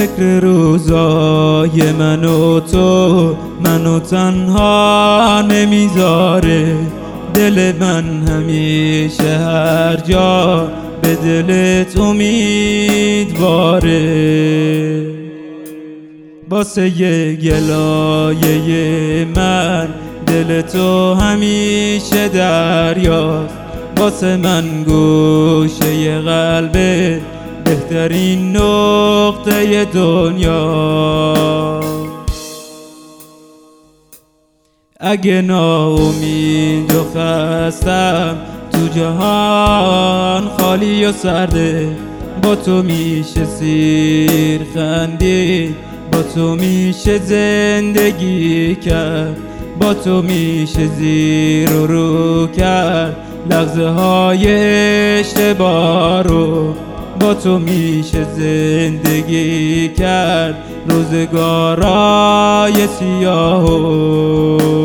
فکر روزای منو تنها نمیذاره. دل من همیشه هر جا به دلت امیدواره. واسه یه گلایه من دل تو همیشه دریاست. واسه من گوشه قلبه بهترین نقطه دنیا. اگه ناامید و خستم تو جهان خالی و سرده، با تو میشه سیر خندید، با تو میشه زندگی کرد، با تو میشه زیر و رو کرد لحظه های اشتباه رو، با تو میشه زندگی کرد روزگارای سیاه.